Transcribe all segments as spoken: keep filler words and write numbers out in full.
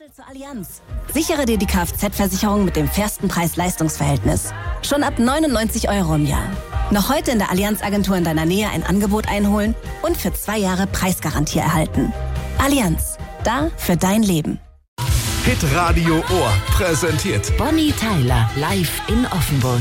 Wechsel zur Allianz. Sichere dir die Kfz-Versicherung mit dem fairsten Preis-Leistungs-Verhältnis. Schon ab neunundneunzig Euro im Jahr. Noch heute in der Allianz-Agentur in deiner Nähe ein Angebot einholen und für zwei Jahre Preisgarantie erhalten. Allianz, da für dein Leben. Hitradio Ohr präsentiert Bonnie Tyler live in Offenburg.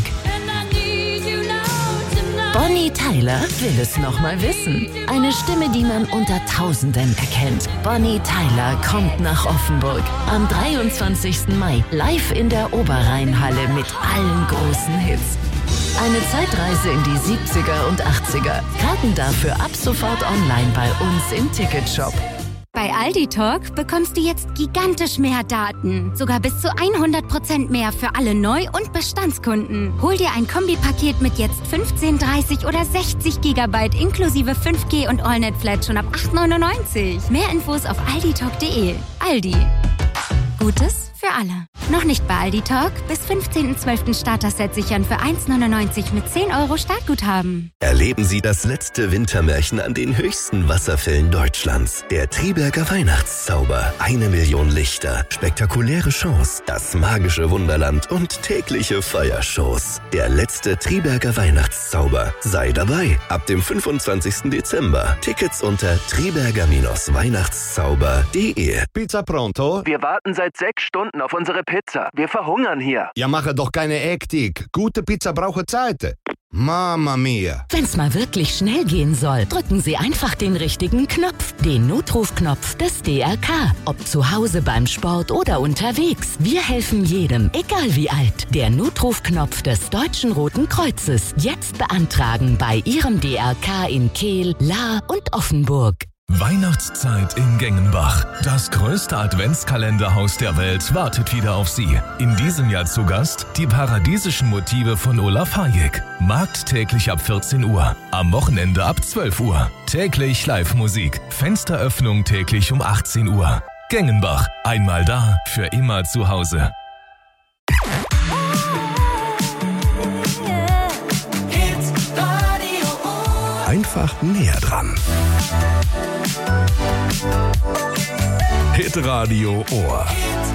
Bonnie Tyler will es noch mal wissen. Eine Stimme, die man unter Tausenden erkennt. Bonnie Tyler kommt nach Offenburg am dreiundzwanzigsten Mai live in der Oberrheinhalle mit allen großen Hits. Eine Zeitreise in die siebziger und achtziger. Karten dafür ab sofort online bei uns im Ticketshop. Bei Aldi Talk bekommst du jetzt gigantisch mehr Daten. Sogar bis zu hundert Prozent mehr für alle Neu- und Bestandskunden. Hol dir ein Kombipaket mit jetzt fünfzehn, dreißig oder sechzig Gigabyte inklusive fünf G und AllNet-Flat schon ab acht neunundneunzig. Mehr Infos auf alditalk punkt de. Aldi. Gutes für alle. Noch nicht bei Aldi Talk? Bis fünfzehnten zwölften Starter-Set sichern für eins neunundneunzig mit zehn Euro Startguthaben. Erleben Sie das letzte Wintermärchen an den höchsten Wasserfällen Deutschlands. Der Triberger Weihnachtszauber. Eine Million Lichter, spektakuläre Shows, das magische Wunderland und tägliche Feuershows. Der letzte Triberger Weihnachtszauber. Sei dabei. Ab dem fünfundzwanzigsten Dezember. Tickets unter triberger Weihnachtszauber punkt de. Pizza Pronto? Wir warten seit sechs Stunden auf unsere Pizza. Wir verhungern hier. Ja, mache doch keine Hektik. Gute Pizza braucht Zeit. Mama mia. Wenn's mal wirklich schnell gehen soll, drücken Sie einfach den richtigen Knopf. Den Notrufknopf des D R K. Ob zu Hause, beim Sport oder unterwegs. Wir helfen jedem, egal wie alt. Der Notrufknopf des Deutschen Roten Kreuzes. Jetzt beantragen bei Ihrem D R K in Kehl, Lahr und Offenburg. Weihnachtszeit in Gengenbach. Das größte Adventskalenderhaus der Welt wartet wieder auf Sie. In diesem Jahr zu Gast die paradiesischen Motive von Olaf Hayek. Markt täglich ab vierzehn Uhr. Am Wochenende ab zwölf Uhr. Täglich Live-Musik. Fensteröffnung täglich um achtzehn Uhr. Gengenbach. Einmal da, für immer zu Hause. Einfach näher dran. Hitradio Ohr.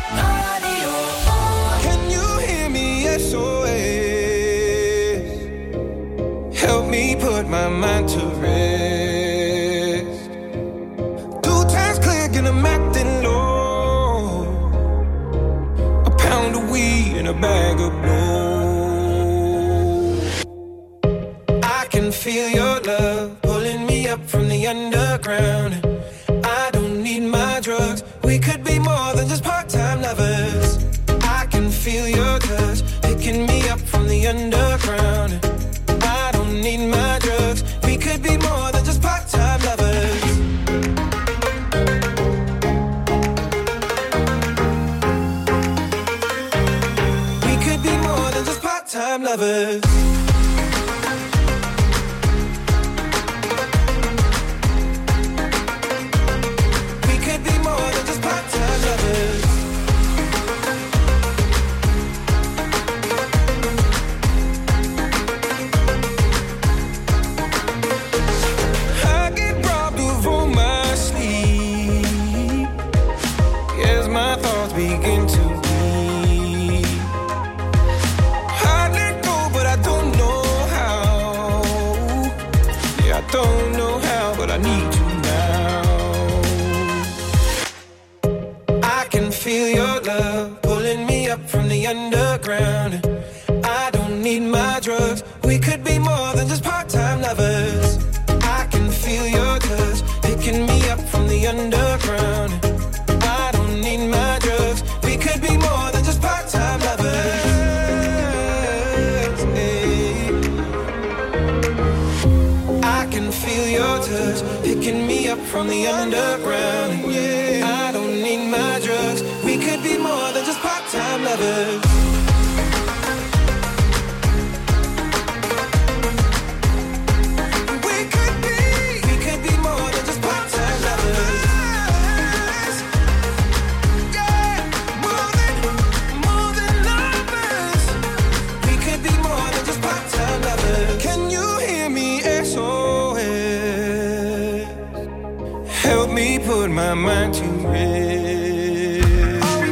Can you hear me? S O S. Help me put my mind to rest. Two times click and I'm acting low. A pound of weed and a bag of blow. I can feel your love pulling me up from the underground. I don't need my drugs. We could be more than just part-time lovers. I can feel your touch picking me up from the underground. I don't need my drugs. We could be more than just part-time lovers. We could be more than just part-time lovers. Don't know how, but I need you now. I can feel your love pulling me up from the underground. I don't need my drugs. We could be more than just part-time lovers. I can feel your touch picking me up from the underground. I don't need my drugs. We could be more than just part-time lovers. Feel your touch picking me up from the underground. Yeah, I don't need my drugs. We could be more than just part-time lovers. We could be, we could be more than just part-time lovers. Yeah, more than, more than lovers. We could be more than just part-time lovers. Can you hear me? S O S. Help me put my mind to rest. Oh,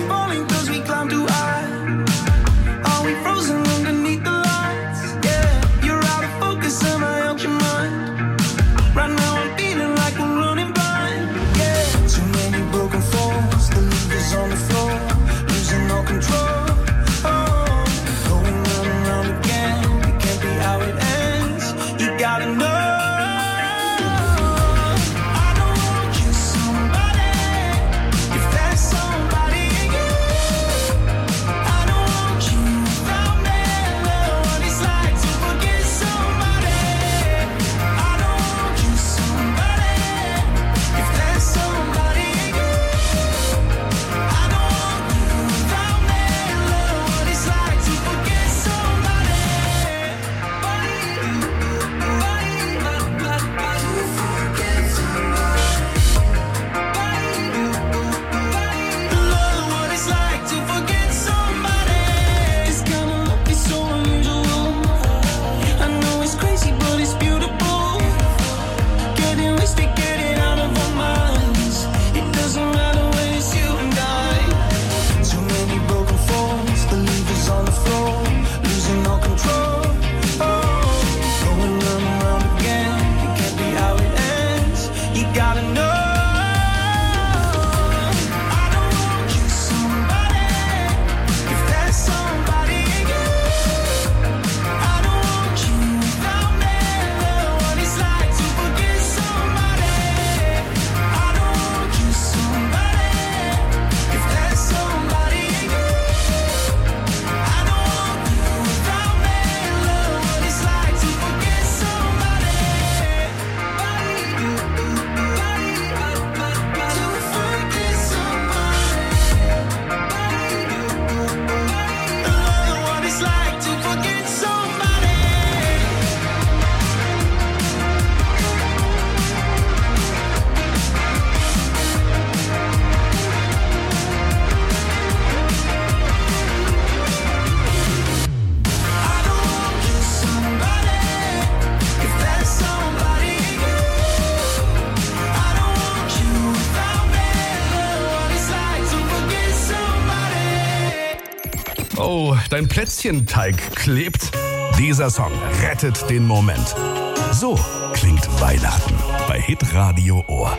Oh, dein Plätzchenteig klebt? Dieser Song rettet den Moment. So klingt Weihnachten bei Hitradio Ohr.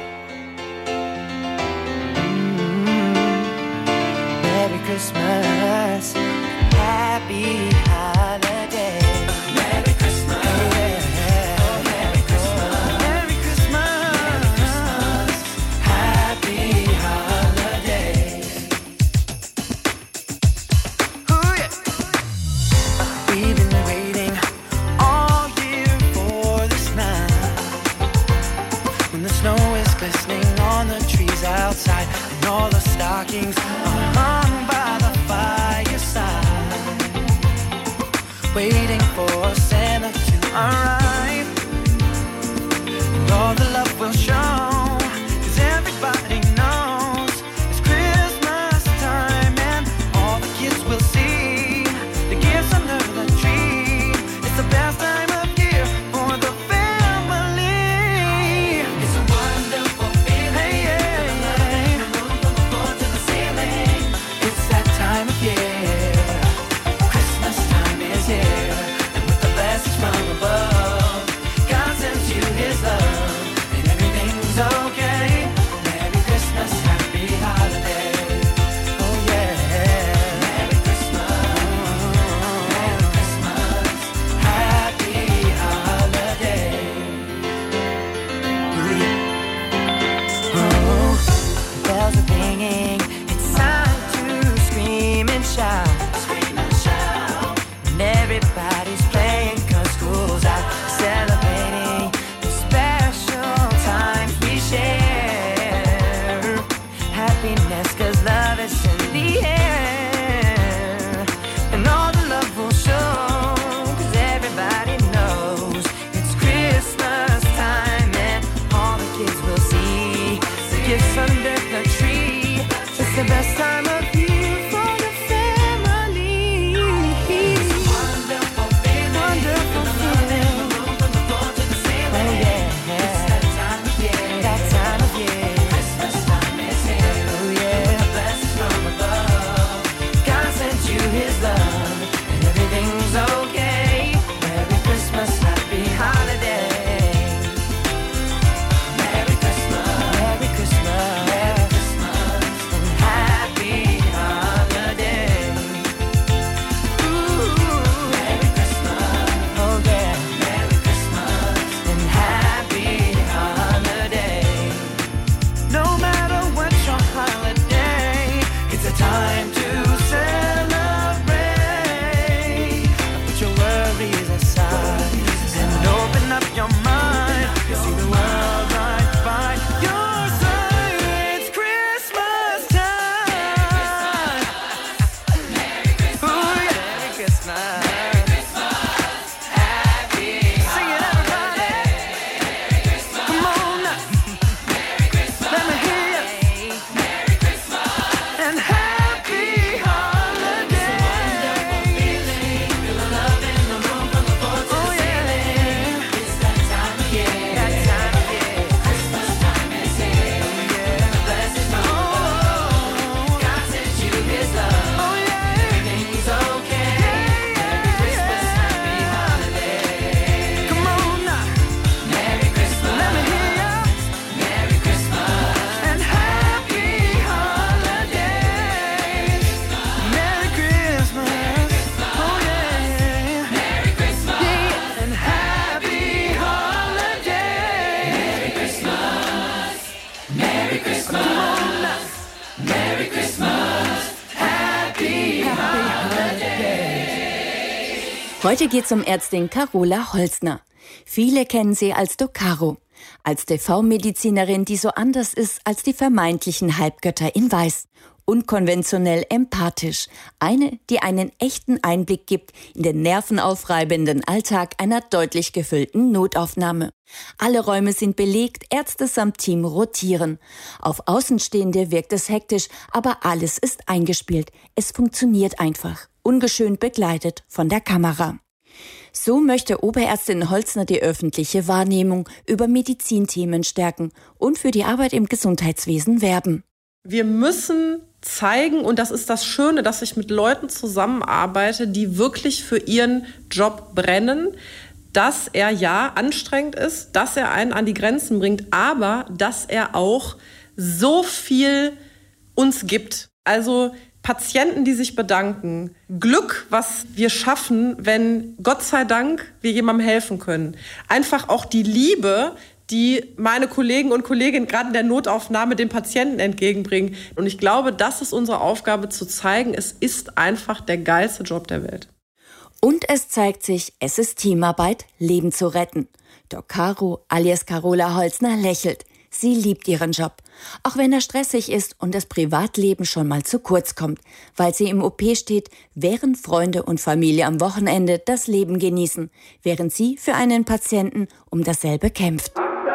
Merry Christmas, Happy Holiday. Merry Christmas, oh, Merry Christmas, Merry Christmas, Happy Holiday. Oh yeah. We've been waiting all year for this night, when the snow is glistening on the trees outside, and all the stockings are hung by the fireside, waiting for Santa to arrive, and all the love will show, 'cause everybody knows it's Christmas time, and all the kids will see the gifts under the tree. It's the best time of year for the family. It's a wonderful feeling. Hey, yeah, yeah. The room from the floor to the ceiling. It's that time of year. Christmas time is here, and with the blessings from above, God sends you His love, and everything's okay. Merry Christmas, Happy Holiday. Oh yeah. Merry Christmas, Merry Christmas, Happy Holiday. Ooh, yeah. Oh, bells are ringing. It's time to scream and shout. Scream and shout. And everybody's playing 'cause school's out, celebrating the special times we share. Happiness 'cause love is in the air, and all the love will show, 'cause everybody knows it's Christmas time, and all the kids will see the gifts under the tree. It's the best time of year for the family. It's a wonderful feeling. Wonderful feeling. From the floor to the ceiling. Oh yeah. It's that time of year. That time of year. Christmas time is here. Oh yeah. The blessings from above. God sent you His love, and everything's okay. Merry Christmas, Happy Holiday. Merry Christmas, Merry Christmas, Merry Christmas, and Happy Holiday. Ooh, Merry Christmas, oh yeah. Merry Christmas, and Happy Holiday. No matter what your holiday, it's a time to celebrate. Put your worries aside and open up your mind. See the world right by your side. It's Christmas time. Merry Christmas. Ooh, yeah. Merry Christmas. Merry Christmas. Happy Sing it, everybody. Merry Christmas. Come on now. Merry Christmas. Let me hear you. Merry Christmas. And Happy Holiday. Feel the love in the room from the floor to the ceiling. It's that time of year. That time of year. Christmas time is here. Yeah. The blessings from above. God sent you His love. Oh yeah. Everything's okay. Merry Christmas, Happy Holiday. Come on now. Merry Christmas. Let me hear ya. Merry Christmas and Happy Holidays. Merry Christmas. Oh yeah. Merry Christmas. Yeah. And Happy Holidays. Merry Christmas. Merry Christmas. Come on now. Merry Christmas. Happy Holidays. Heute geht's um Ärztin Carola Holzner. Viele kennen sie als Doc Caro, als T V-Medizinerin, die so anders ist als die vermeintlichen Halbgötter in Weiß. Unkonventionell empathisch. Eine, die einen echten Einblick gibt in den nervenaufreibenden Alltag einer deutlich gefüllten Notaufnahme. Alle Räume sind belegt, Ärzte samt Team rotieren. Auf Außenstehende wirkt es hektisch, aber alles ist eingespielt. Es funktioniert einfach, ungeschönt begleitet von der Kamera. So möchte Oberärztin Holzner die öffentliche Wahrnehmung über Medizinthemen stärken und für die Arbeit im Gesundheitswesen werben. Wir müssen zeigen, und das ist das Schöne, dass ich mit Leuten zusammenarbeite, die wirklich für ihren Job brennen, dass er ja anstrengend ist, dass er einen an die Grenzen bringt, aber dass er auch so viel uns gibt. Also Patienten, die sich bedanken, Glück, was wir schaffen, wenn, Gott sei Dank, wir jemandem helfen können. Einfach auch die Liebe, die meine Kollegen und Kolleginnen gerade in der Notaufnahme den Patienten entgegenbringen. Und ich glaube, das ist unsere Aufgabe, zu zeigen, es ist einfach der geilste Job der Welt. Und es zeigt sich, es ist Teamarbeit, Leben zu retten. Doc Caro alias Carola Holzner lächelt. Sie liebt ihren Job, auch wenn er stressig ist und das Privatleben schon mal zu kurz kommt, weil sie im O P steht, während Freunde und Familie am Wochenende das Leben genießen, während sie für einen Patienten um dasselbe kämpft.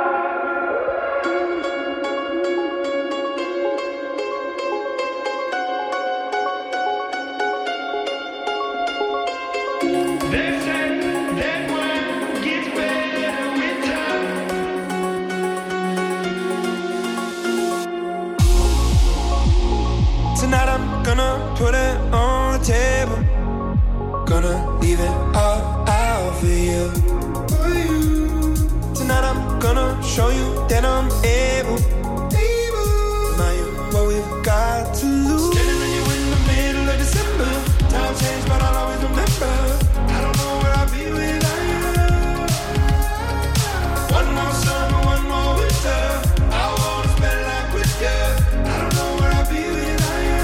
Tonight I'm gonna put it on the table. Gonna leave it all out for you. For you. Tonight I'm gonna show you that I'm able. Able. Now you what we've got to lose. Standing on you in the middle of December. Time changed, but I'll always remember. I don't know where I'll be without you. One more summer, one more winter. I wanna spend life with you. I don't know where I'll be without you.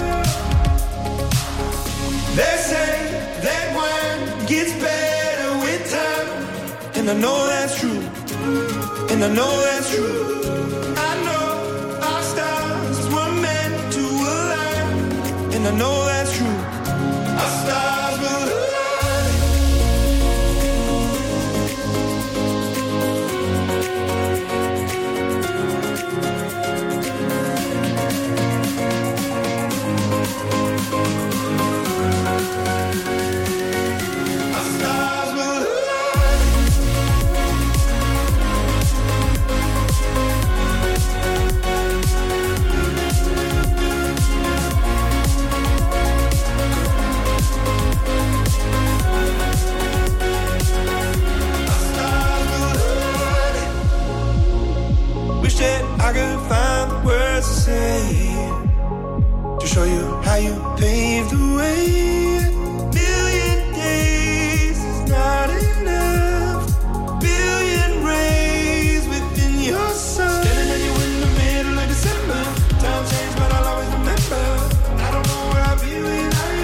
They say that wine gets better with time, and I know that's true, and I know that's true. I know our stars were meant to align, and I know that's true. Our stars will align. I could find the words to say to show you how you paved the way. Million days is not enough. Billion rays within your sun. Standing at you in the middle of December. Time changed, but I'll always remember. I don't know where I'll be without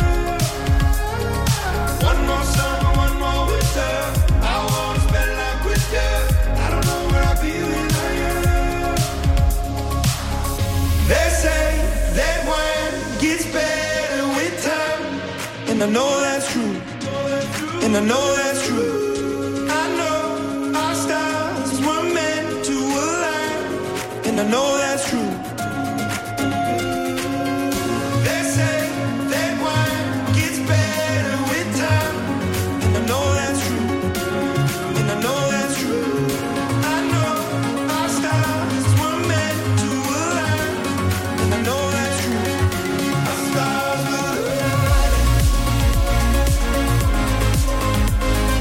you. One more summer, one more winter. I wanna spend life with you. I don't know where I'll be without you. They say that wine gets better with time, and I know that's true, and I know that's true. I know our stars were meant to align, and I know that's true. They say that wine gets better with time, and I know that's true, and I know that's true. I know our stars were meant to align, and I know that's true. Our stars will align.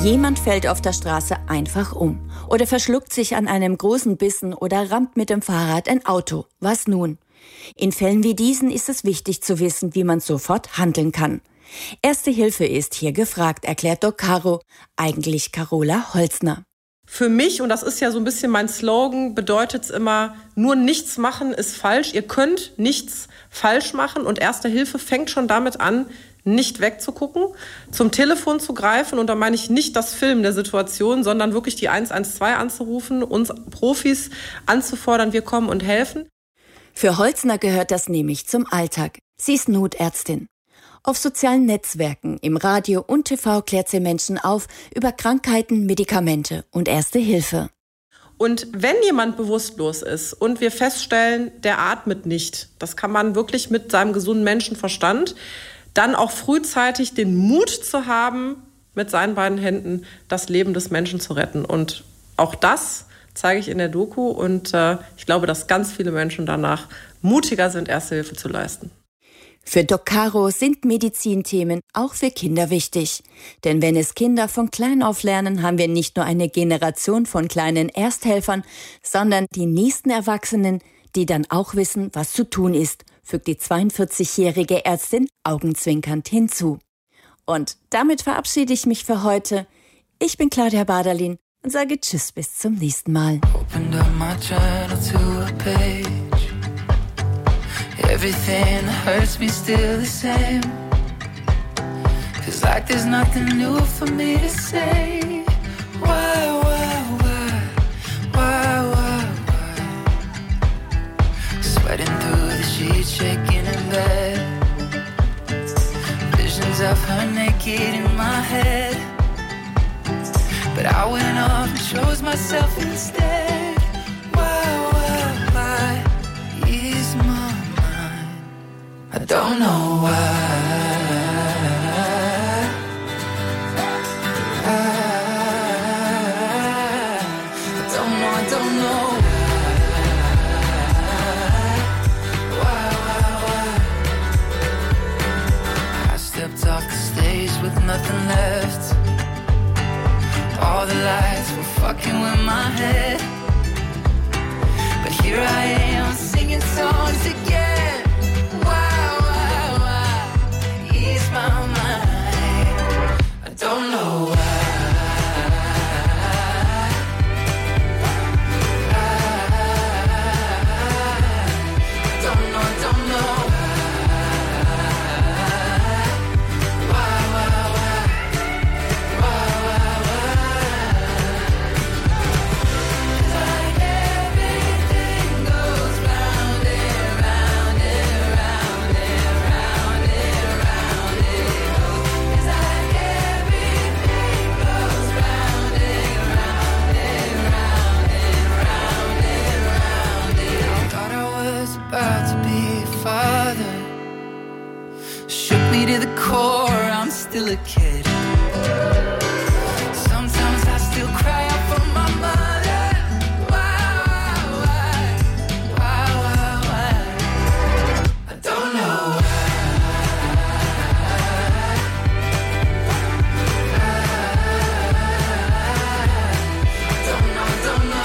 Jemand fällt auf der Straße einfach um oder verschluckt sich an einem großen Bissen oder rammt mit dem Fahrrad ein Auto. Was nun? In Fällen wie diesen ist es wichtig zu wissen, wie man sofort handeln kann. Erste Hilfe ist hier gefragt, erklärt Doc Caro, eigentlich Carola Holzner. Für mich, und das ist ja so ein bisschen mein Slogan, bedeutet es immer, nur nichts machen ist falsch. Ihr könnt nichts falsch machen und Erste Hilfe fängt schon damit an, nicht wegzugucken, zum Telefon zu greifen. Und da meine ich nicht das Filmen der Situation, sondern wirklich die eins eins zwei anzurufen, uns Profis anzufordern, wir kommen und helfen. Für Holzner gehört das nämlich zum Alltag. Sie ist Notärztin. Auf sozialen Netzwerken, im Radio und T V klärt sie Menschen auf über Krankheiten, Medikamente und Erste Hilfe. Und wenn jemand bewusstlos ist und wir feststellen, der atmet nicht, das kann man wirklich mit seinem gesunden Menschenverstand, dann auch frühzeitig den Mut zu haben, mit seinen beiden Händen das Leben des Menschen zu retten. Und auch das zeige ich in der Doku und äh, ich glaube, dass ganz viele Menschen danach mutiger sind, Erste Hilfe zu leisten. Für Doc Caro sind Medizinthemen auch für Kinder wichtig. Denn wenn es Kinder von klein auf lernen, haben wir nicht nur eine Generation von kleinen Ersthelfern, sondern die nächsten Erwachsenen, die dann auch wissen, was zu tun ist, fügt die zweiundvierzigjährige Ärztin augenzwinkernd hinzu. Und damit verabschiede ich mich für heute. Ich bin Claudia Baderlin und sage Tschüss bis zum nächsten Mal. Everything that hurts me still the same. Feels like there's nothing new for me to say. Why, why, why, why, why, why? Sweating through the sheets, shaking in bed. Visions of her naked in my head. But I went off and chose myself instead. Why, why, why is my I don't know why. I, I don't know, I don't know why, why, why. I stepped off the stage with nothing left. All the lights were fucking with my head. But here I am singing songs again. My mind, I don't know why. I, I don't know, I don't know why, why, why, why, why, why. It's like everything goes round and round and round and round and round. About to be a father, shook me to the core, I'm still a kid. Sometimes I still cry out for my mother. Why, why, why, why, why? I don't know why. I don't know, I don't know.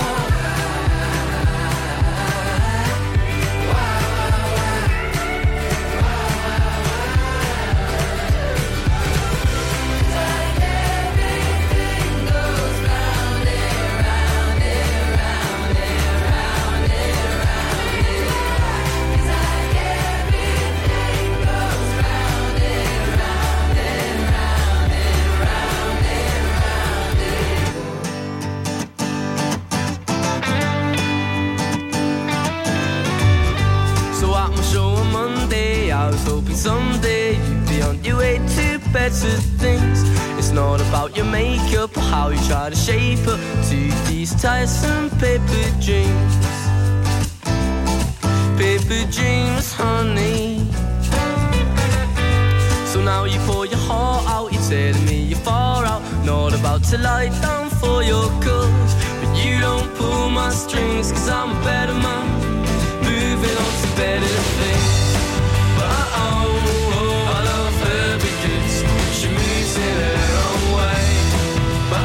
Someday you'd be on your way to better things. It's not about your makeup or how you try to shape up to these tiresome paper dreams. Paper dreams, honey. So now you pour your heart out, you're telling me you're far out. Not about to lie down for your cause, but you don't pull my strings, cause I'm a better man, moving on to better things. Oh, I love her because she moves in her own way. But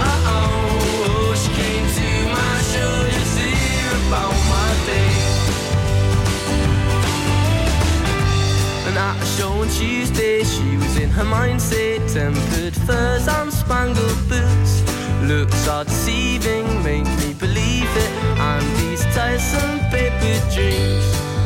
at a show on Tuesday. She was in her mindset, tempered furs and spangled boots. Looks are deceiving, make me believe it. And these tiresome paper dreams,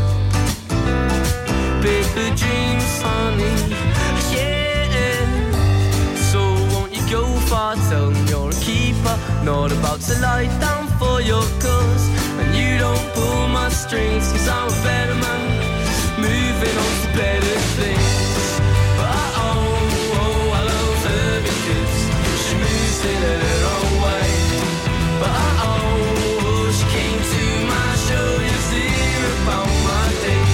paper dreams, honey, yeah. So won't you go far, tell me you're a keeper, not about to lie down for your cause. And you don't pull my strings, cause I'm a better man, moving on to better things. But oh, oh, I love her because she moves in her own way. But oh, she came to my show just to hear about my day.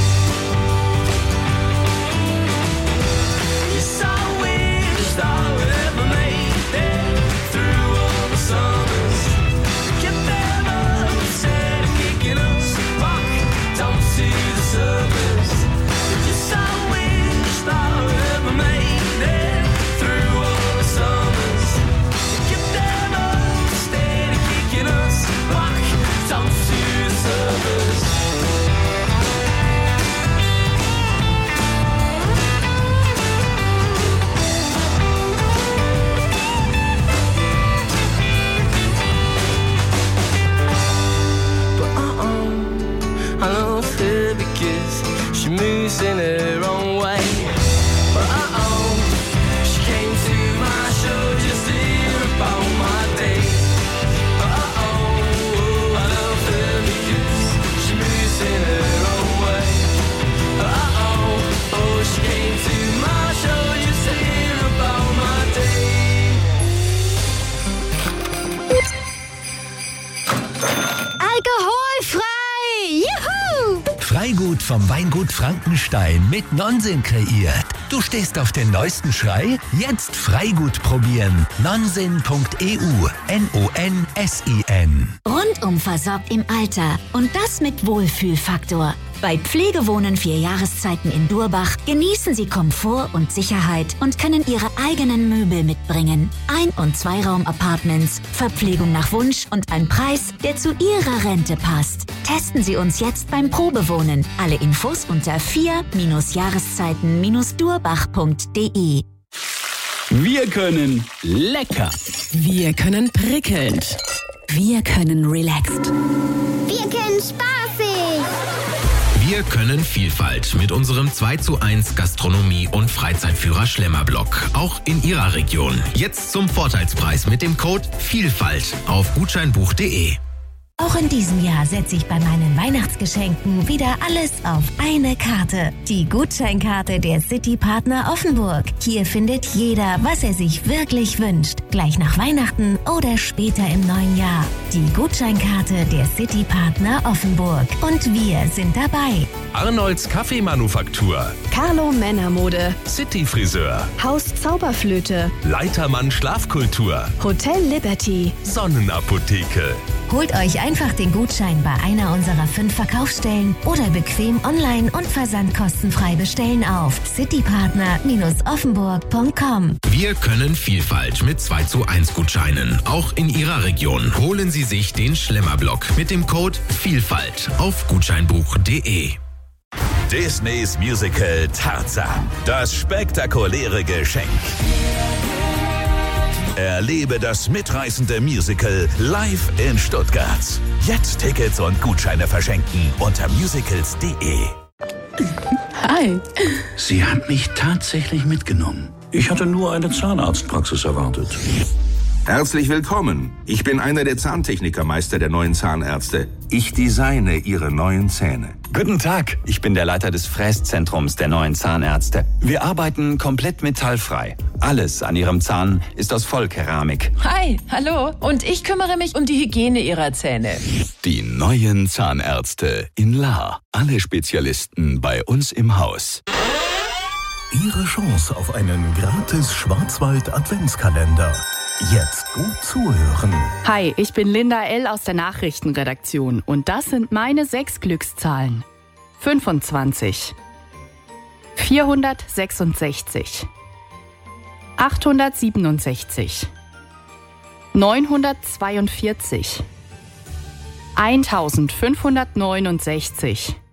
Yes, I wish that I would ever made it through all the summers. Get better instead of kicking us back down to the surface. Yes, I wish that I would ever made it through all the summers. Get better instead of kicking us back down to the surface. I love her because she moves in her own way. But uh-oh, she came to my show just to hear about my day. But uh-oh, I love her because she moves in her own way. But uh-oh, oh, she came to my show just to hear about my day. Alkoholfrei! Juhu! Freigut vom Weingut Frankenstein mit Nonsens kreiert. Du stehst auf den neuesten Schrei? Jetzt Freigut probieren. nonsen punkt e u. N O N S I N. Rundum versorgt im Alter. Und das mit Wohlfühlfaktor. Bei Pflegewohnen vier Jahreszeiten in Durbach genießen Sie Komfort und Sicherheit und können Ihre eigenen Möbel mitbringen. Ein- und Zweiraum-Apartments, Verpflegung nach Wunsch und ein Preis, der zu Ihrer Rente passt. Testen Sie uns jetzt beim Probewohnen. Alle Infos unter vier Jahreszeiten durbach punkt de. Wir können lecker. Wir können prickelnd. Wir können relaxed. Wir können spaßig. Wir können Vielfalt mit unserem zwei zu eins Gastronomie- und Freizeitführer Schlemmerblock. Auch in Ihrer Region. Jetzt zum Vorteilspreis mit dem Code Vielfalt auf gutscheinbuch punkt de. Auch in diesem Jahr setze ich bei meinen Weihnachtsgeschenken wieder alles auf eine Karte. Die Gutscheinkarte der City-Partner Offenburg. Hier findet jeder, was er sich wirklich wünscht. Gleich nach Weihnachten oder später im neuen Jahr. Die Gutscheinkarte der City-Partner Offenburg. Und wir sind dabei. Arnolds Kaffeemanufaktur. Carlo Männermode. City Friseur. Haus Zauberflöte. Leitermann Schlafkultur. Hotel Liberty. Sonnenapotheke. Holt euch einfach den Gutschein bei einer unserer fünf Verkaufsstellen oder bequem online und versandkostenfrei bestellen auf citypartner offenburg punkt com. Wir können Vielfalt mit zwei zu eins Gutscheinen. Auch in Ihrer Region. Holen Sie sich den Schlemmerblock mit dem Code Vielfalt auf gutscheinbuch punkt de. Disneys Musical Tarzan. Das spektakuläre Geschenk. Erlebe das mitreißende Musical live in Stuttgart. Jetzt Tickets und Gutscheine verschenken unter musicals punkt de. Hi. Sie hat mich tatsächlich mitgenommen. Ich hatte nur eine Zahnarztpraxis erwartet. Herzlich willkommen. Ich bin einer der Zahntechnikermeister der neuen Zahnärzte. Ich designe Ihre neuen Zähne. Guten Tag, ich bin der Leiter des Fräszentrums der neuen Zahnärzte. Wir arbeiten komplett metallfrei. Alles an Ihrem Zahn ist aus Vollkeramik. Hi, hallo. Und ich kümmere mich um die Hygiene Ihrer Zähne. Die neuen Zahnärzte in Lahr. Alle Spezialisten bei uns im Haus. Ihre Chance auf einen gratis Schwarzwald-Adventskalender. Jetzt gut zuhören. Hi, ich bin Linda L. aus der Nachrichtenredaktion und das sind meine sechs Glückszahlen. fünfundzwanzig, vierhundertsechsundsechzig, achthundertsiebenundsechzig, neunhundertzweiundvierzig, eintausendfünfhundertneunundsechzig,